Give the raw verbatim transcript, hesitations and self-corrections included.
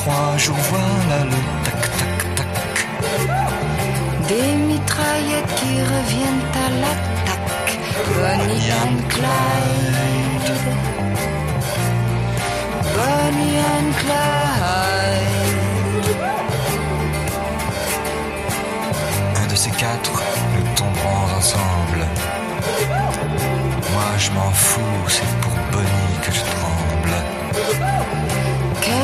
trois jours, voilà le tac tac tac. Des mitraillettes qui reviennent à l'attaque. Bonnie and Clyde. Bonnie and Clyde. Un de ces quatre, nous tomberons ensemble. Moi je m'en fous, c'est pour Bonnie que je trouve.